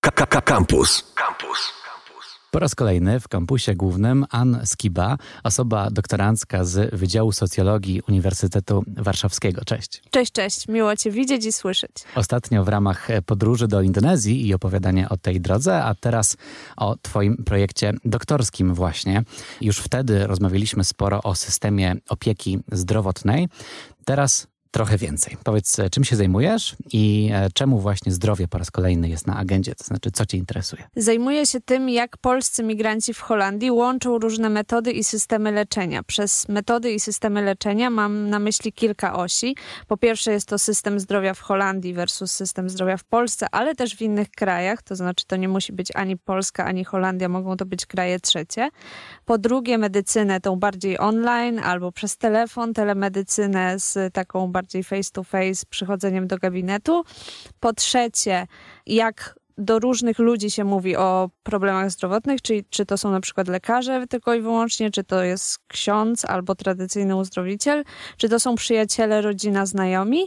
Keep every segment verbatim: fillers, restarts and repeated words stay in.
K K K Campus. Campus. Po raz kolejny w kampusie głównym Ann Skiba, osoba doktorancka z Wydziału Socjologii Uniwersytetu Warszawskiego. Cześć. Cześć, cześć. Miło Cię widzieć i słyszeć. Ostatnio w ramach podróży do Indonezji i opowiadania o tej drodze, a teraz o Twoim projekcie doktorskim właśnie. Już wtedy rozmawialiśmy sporo o systemie opieki zdrowotnej. Teraz trochę więcej. Powiedz, czym się zajmujesz i czemu właśnie zdrowie po raz kolejny jest na agendzie? To znaczy, co Cię interesuje? Zajmuję się tym, jak polscy migranci w Holandii łączą różne metody i systemy leczenia. Przez metody i systemy leczenia mam na myśli kilka osi. Po pierwsze jest to system zdrowia w Holandii versus system zdrowia w Polsce, ale też w innych krajach. To znaczy, to nie musi być ani Polska, ani Holandia. Mogą to być kraje trzecie. Po drugie, medycynę tą bardziej online albo przez telefon, telemedycynę z taką bardziej bardziej face to face, przychodzeniem do gabinetu. Po trzecie, jak do różnych ludzi się mówi o problemach zdrowotnych, czyli czy to są na przykład lekarze tylko i wyłącznie, czy to jest ksiądz albo tradycyjny uzdrowiciel, czy to są przyjaciele, rodzina, znajomi.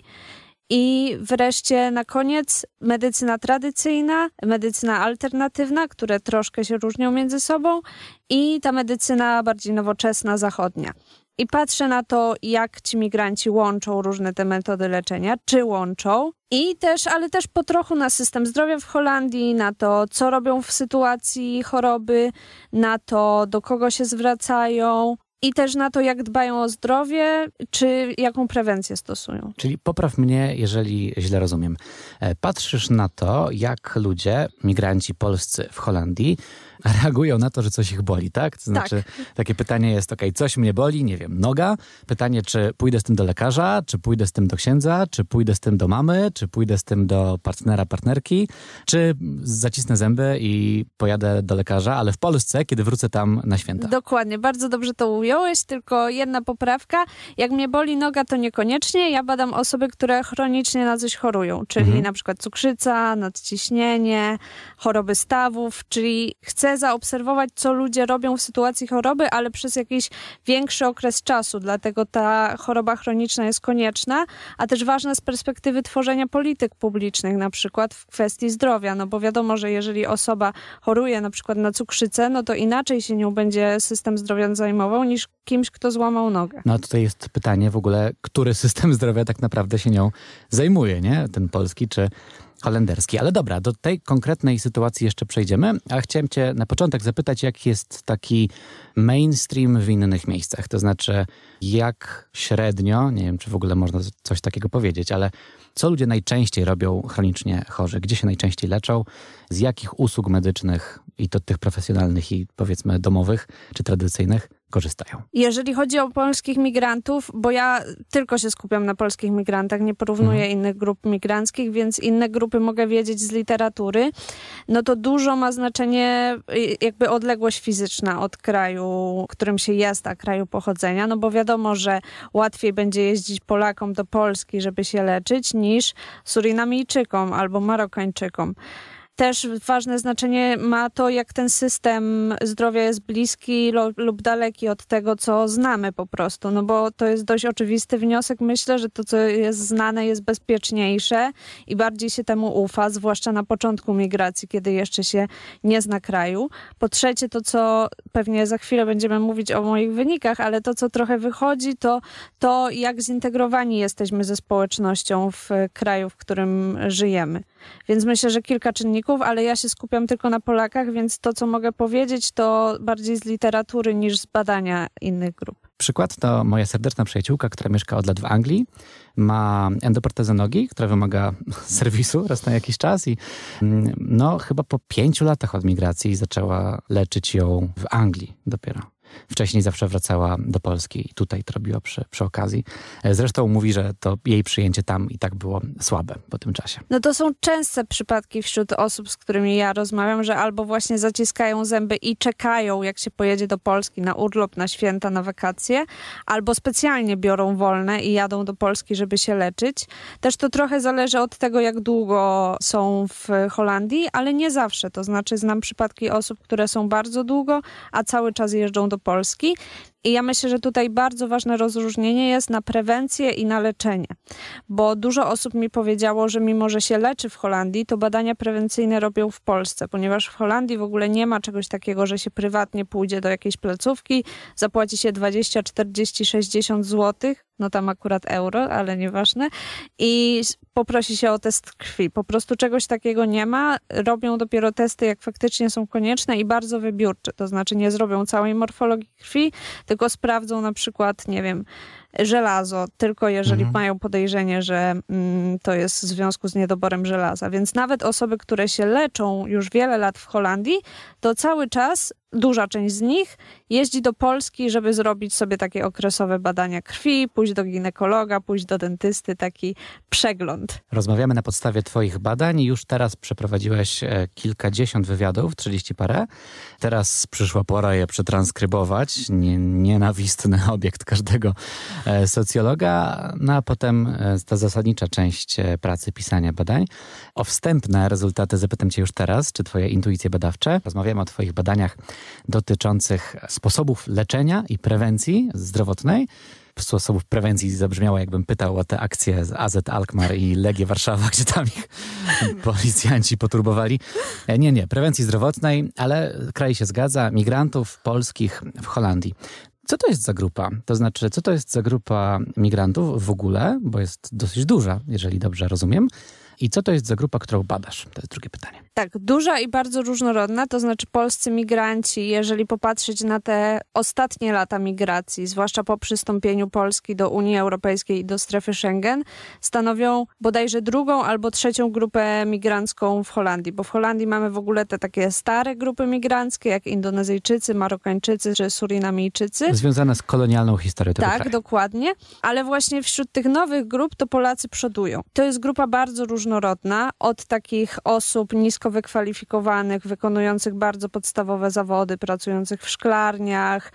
I wreszcie na koniec medycyna tradycyjna, medycyna alternatywna, które troszkę się różnią między sobą, i ta medycyna bardziej nowoczesna, zachodnia. I patrzę na to, jak ci migranci łączą różne te metody leczenia, czy łączą. I też, ale też po trochu na system zdrowia w Holandii, na to, co robią w sytuacji choroby, na to, do kogo się zwracają. I też na to, jak dbają o zdrowie, czy jaką prewencję stosują. Czyli popraw mnie, jeżeli źle rozumiem. Patrzysz na to, jak ludzie, migranci polscy w Holandii, reagują na to, że coś ich boli, tak? To znaczy, tak. Takie pytanie jest, okej, okay, coś mnie boli, nie wiem, noga. Pytanie, czy pójdę z tym do lekarza, czy pójdę z tym do księdza, czy pójdę z tym do mamy, czy pójdę z tym do partnera, partnerki, czy zacisnę zęby i pojadę do lekarza, ale w Polsce, kiedy wrócę tam na święta. Dokładnie, bardzo dobrze to ująłeś, tylko jedna poprawka. Jak mnie boli noga, to niekoniecznie. Ja badam osoby, które chronicznie na coś chorują, czyli mhm. na przykład cukrzyca, nadciśnienie, choroby stawów, czyli chcę zaobserwować, co ludzie robią w sytuacji choroby, ale przez jakiś większy okres czasu, dlatego ta choroba chroniczna jest konieczna, a też ważna z perspektywy tworzenia polityk publicznych, na przykład w kwestii zdrowia, no bo wiadomo, że jeżeli osoba choruje na przykład na cukrzycę, no to inaczej się nią będzie system zdrowia zajmował niż kimś, kto złamał nogę. No tutaj jest pytanie w ogóle, który system zdrowia tak naprawdę się nią zajmuje, nie? Ten polski czy holenderski. Ale dobra, do tej konkretnej sytuacji jeszcze przejdziemy, a chciałem Cię na początek zapytać, jaki jest taki mainstream w innych miejscach. To znaczy, jak średnio, nie wiem, czy w ogóle można coś takiego powiedzieć, ale co ludzie najczęściej robią chronicznie chorzy? Gdzie się najczęściej leczą? Z jakich usług medycznych, i to tych profesjonalnych i powiedzmy domowych czy tradycyjnych, korzystają? Jeżeli chodzi o polskich migrantów, bo ja tylko się skupiam na polskich migrantach, nie porównuję mhm. innych grup migranckich, więc inne grupy mogę wiedzieć z literatury, no to dużo ma znaczenie jakby odległość fizyczna od kraju, w którym się jest, a kraju pochodzenia, no bo wiadomo, że łatwiej będzie jeździć Polakom do Polski, żeby się leczyć, niż Surinamijczykom albo Marokańczykom. Też ważne znaczenie ma to, jak ten system zdrowia jest bliski lub daleki od tego, co znamy po prostu. No bo to jest dość oczywisty wniosek. Myślę, że to, co jest znane, jest bezpieczniejsze i bardziej się temu ufa, zwłaszcza na początku migracji, kiedy jeszcze się nie zna kraju. Po trzecie, to co pewnie za chwilę będziemy mówić o moich wynikach, ale to, co trochę wychodzi, to to, jak zintegrowani jesteśmy ze społecznością w kraju, w którym żyjemy. Więc myślę, że kilka czynników, ale ja się skupiam tylko na Polakach, więc to, co mogę powiedzieć, to bardziej z literatury niż z badania innych grup. Przykład to moja serdeczna przyjaciółka, która mieszka od lat w Anglii. Ma endoprotezę nogi, która wymaga serwisu raz na jakiś czas i no chyba po pięciu latach od migracji zaczęła leczyć ją w Anglii dopiero. Wcześniej zawsze wracała do Polski i tutaj to robiła przy, przy okazji. Zresztą mówi, że to jej przyjęcie tam i tak było słabe po tym czasie. No to są częste przypadki wśród osób, z którymi ja rozmawiam, że albo właśnie zaciskają zęby i czekają, jak się pojedzie do Polski na urlop, na święta, na wakacje, albo specjalnie biorą wolne i jadą do Polski, żeby się leczyć. Też to trochę zależy od tego, jak długo są w Holandii, ale nie zawsze. To znaczy znam przypadki osób, które są bardzo długo, a cały czas jeżdżą do Polski. I ja myślę, że tutaj bardzo ważne rozróżnienie jest na prewencję i na leczenie. Bo dużo osób mi powiedziało, że mimo, że się leczy w Holandii, to badania prewencyjne robią w Polsce, ponieważ w Holandii w ogóle nie ma czegoś takiego, że się prywatnie pójdzie do jakiejś placówki, zapłaci się dwadzieścia, czterdzieści, sześćdziesiąt złotych, no tam akurat euro, ale nieważne, i poprosi się o test krwi. Po prostu czegoś takiego nie ma. Robią dopiero testy, jak faktycznie są konieczne i bardzo wybiórcze. To znaczy nie zrobią całej morfologii krwi, tylko sprawdzą na przykład, nie wiem, żelazo, tylko jeżeli mhm. mają podejrzenie, że mm, to jest w związku z niedoborem żelaza. Więc nawet osoby, które się leczą już wiele lat w Holandii, to cały czas duża część z nich jeździ do Polski, żeby zrobić sobie takie okresowe badania krwi, pójść do ginekologa, pójść do dentysty, taki przegląd. Rozmawiamy na podstawie twoich badań. Już teraz przeprowadziłeś kilkadziesiąt wywiadów, trzydzieści parę. Teraz przyszła pora je przetranskrybować. Nie, nienawistny obiekt każdego socjologa. No a potem ta zasadnicza część pracy, pisania badań. O wstępne rezultaty zapytam cię już teraz, czy twoje intuicje badawcze. Rozmawiamy o twoich badaniach dotyczących sposobów leczenia i prewencji zdrowotnej. Sposobów prewencji zabrzmiało, jakbym pytał o te akcje z A Z Alkmaar i Legię Warszawa, gdzie tam ich policjanci poturbowali. Nie, nie, prewencji zdrowotnej, ale kraj się zgadza, migrantów polskich w Holandii. Co to jest za grupa? To znaczy, co to jest za grupa migrantów w ogóle, bo jest dosyć duża, jeżeli dobrze rozumiem. I co to jest za grupa, którą badasz? To jest drugie pytanie. Tak, duża i bardzo różnorodna, to znaczy polscy migranci, jeżeli popatrzeć na te ostatnie lata migracji, zwłaszcza po przystąpieniu Polski do Unii Europejskiej i do strefy Schengen, stanowią bodajże drugą albo trzecią grupę migrancką w Holandii, bo w Holandii mamy w ogóle te takie stare grupy migranckie, jak Indonezyjczycy, Marokańczycy czy Surinamijczycy. Związane z kolonialną historią tego Tak, kraju. dokładnie, ale właśnie wśród tych nowych grup to Polacy przodują. To jest grupa bardzo różnorodna, od takich osób nisko wykwalifikowanych, wykonujących bardzo podstawowe zawody, pracujących w szklarniach,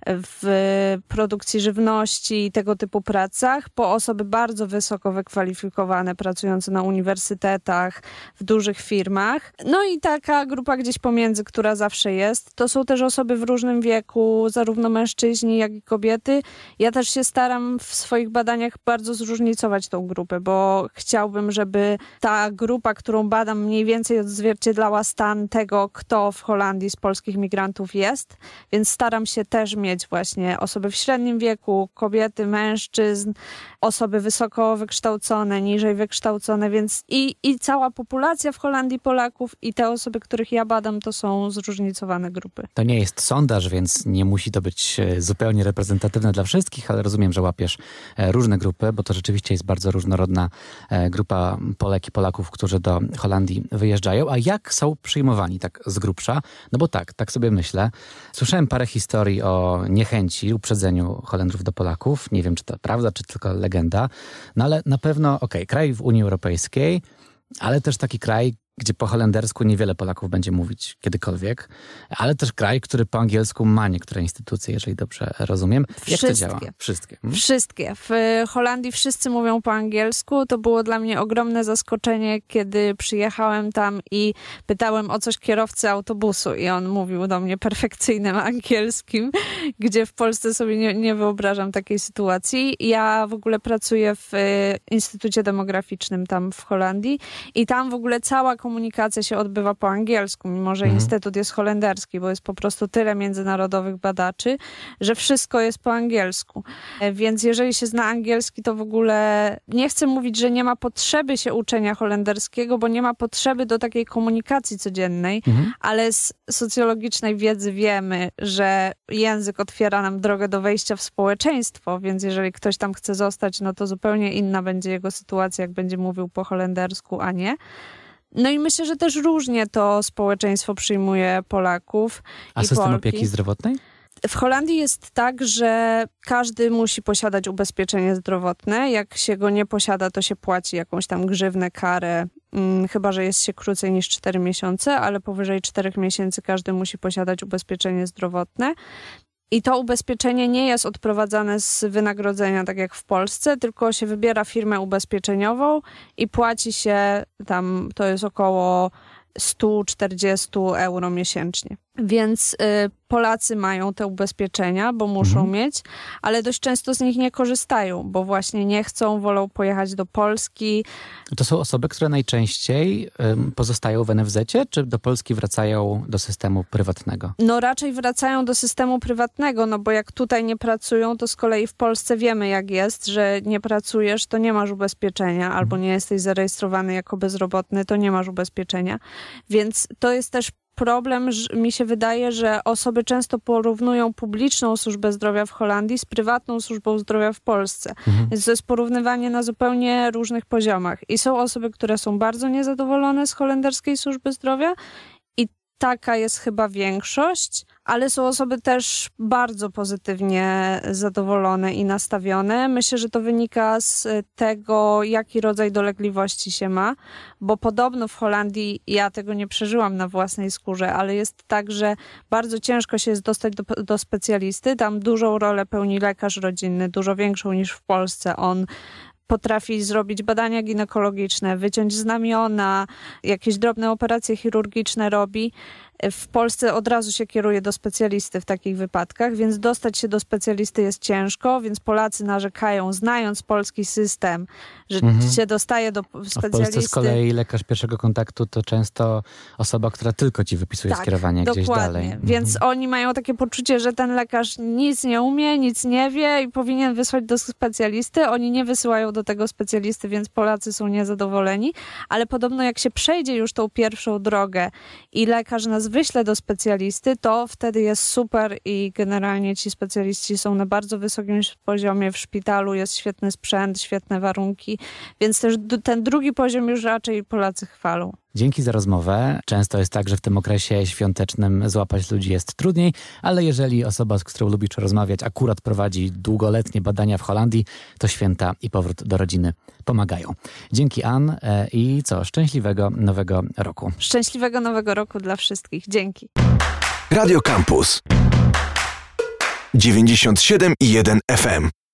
w produkcji żywności i tego typu pracach, po osoby bardzo wysoko wykwalifikowane, pracujące na uniwersytetach, w dużych firmach. No i taka grupa gdzieś pomiędzy, która zawsze jest. To są też osoby w różnym wieku, zarówno mężczyźni, jak i kobiety. Ja też się staram w swoich badaniach bardzo zróżnicować tą grupę, bo chciałbym, żeby ta grupa, którą badam, mniej więcej odzwierciedlała stan tego, kto w Holandii z polskich migrantów jest, więc staram się też mieć właśnie osoby w średnim wieku, kobiety, mężczyzn, osoby wysoko wykształcone, niżej wykształcone, więc i, i cała populacja w Holandii Polaków i te osoby, których ja badam, to są zróżnicowane grupy. To nie jest sondaż, więc nie musi to być zupełnie reprezentatywne dla wszystkich, ale rozumiem, że łapiesz różne grupy, bo to rzeczywiście jest bardzo różnorodna grupa Polek i Polaków, którzy do Holandii wyjeżdżają. A jak są przyjmowani tak z grubsza? No bo tak, tak sobie myślę. Słyszałem parę historii o niechęci, uprzedzeniu Holendrów do Polaków. Nie wiem, czy to prawda, czy tylko legenda. No ale na pewno, okej, okay, kraj w Unii Europejskiej, ale też taki kraj, gdzie po holendersku niewiele Polaków będzie mówić kiedykolwiek, ale też kraj, który po angielsku ma niektóre instytucje, jeżeli dobrze rozumiem. Jak Wszystkie. to działa? Wszystkie. Hmm? Wszystkie. W Holandii wszyscy mówią po angielsku. To było dla mnie ogromne zaskoczenie, kiedy przyjechałem tam i pytałem o coś kierowcy autobusu i on mówił do mnie perfekcyjnym angielskim, gdzie w Polsce sobie nie, nie wyobrażam takiej sytuacji. Ja w ogóle pracuję w Instytucie Demograficznym tam w Holandii i tam w ogóle cała komunikacja się odbywa po angielsku, mimo że mhm. instytut jest holenderski, bo jest po prostu tyle międzynarodowych badaczy, że wszystko jest po angielsku. Więc jeżeli się zna angielski, to w ogóle nie chcę mówić, że nie ma potrzeby się uczenia holenderskiego, bo nie ma potrzeby do takiej komunikacji codziennej, mhm. ale z socjologicznej wiedzy wiemy, że język otwiera nam drogę do wejścia w społeczeństwo, więc jeżeli ktoś tam chce zostać, no to zupełnie inna będzie jego sytuacja, jak będzie mówił po holendersku, a nie. No i myślę, że też różnie to społeczeństwo przyjmuje Polaków A i system Polki. opieki zdrowotnej? W Holandii jest tak, że każdy musi posiadać ubezpieczenie zdrowotne. Jak się go nie posiada, to się płaci jakąś tam grzywnę, karę, hmm, chyba że jest się krócej niż cztery miesiące, ale powyżej czterech miesięcy każdy musi posiadać ubezpieczenie zdrowotne. I to ubezpieczenie nie jest odprowadzane z wynagrodzenia, tak jak w Polsce, tylko się wybiera firmę ubezpieczeniową i płaci się tam, to jest około sto czterdzieści euro miesięcznie. Więc y, Polacy mają te ubezpieczenia, bo muszą mhm. mieć, ale dość często z nich nie korzystają, bo właśnie nie chcą, wolą pojechać do Polski. To są osoby, które najczęściej y, pozostają w en ef zecie, czy do Polski wracają do systemu prywatnego? No raczej wracają do systemu prywatnego, no bo jak tutaj nie pracują, to z kolei w Polsce wiemy jak jest, że nie pracujesz, to nie masz ubezpieczenia, mhm. albo nie jesteś zarejestrowany jako bezrobotny, to nie masz ubezpieczenia. Więc to jest też problem, że mi się wydaje, że osoby często porównują publiczną służbę zdrowia w Holandii z prywatną służbą zdrowia w Polsce. Mhm. Więc to jest porównywanie na zupełnie różnych poziomach. I są osoby, które są bardzo niezadowolone z holenderskiej służby zdrowia i taka jest chyba większość, ale są osoby też bardzo pozytywnie zadowolone i nastawione. Myślę, że to wynika z tego, jaki rodzaj dolegliwości się ma, bo podobno w Holandii, ja tego nie przeżyłam na własnej skórze, ale jest tak, że bardzo ciężko się jest dostać do, do specjalisty. Tam dużą rolę pełni lekarz rodzinny, dużo większą niż w Polsce. On potrafi zrobić badania ginekologiczne, wyciąć znamiona, jakieś drobne operacje chirurgiczne robi. W Polsce od razu się kieruje do specjalisty w takich wypadkach, więc dostać się do specjalisty jest ciężko, więc Polacy narzekają, znając polski system, że mhm. się dostaje do specjalisty. A w Polsce z kolei lekarz pierwszego kontaktu to często osoba, która tylko ci wypisuje tak, skierowanie gdzieś dokładnie. dalej. Mhm. Więc oni mają takie poczucie, że ten lekarz nic nie umie, nic nie wie i powinien wysłać do specjalisty. Oni nie wysyłają do tego specjalisty, więc Polacy są niezadowoleni, ale podobno jak się przejdzie już tą pierwszą drogę i lekarz nas wyśle do specjalisty, to wtedy jest super i generalnie ci specjaliści są na bardzo wysokim poziomie. W szpitalu jest świetny sprzęt, świetne warunki, więc też ten drugi poziom już raczej Polacy chwalą. Dzięki za rozmowę. Często jest tak, że w tym okresie świątecznym złapać ludzi jest trudniej, ale jeżeli osoba, z którą lubisz rozmawiać, akurat prowadzi długoletnie badania w Holandii, to święta i powrót do rodziny pomagają. Dzięki, Ann, i co? Szczęśliwego nowego roku. Szczęśliwego nowego roku dla wszystkich. Dzięki. Radio Campus dziewięćdziesiąt siedem i jeden F M.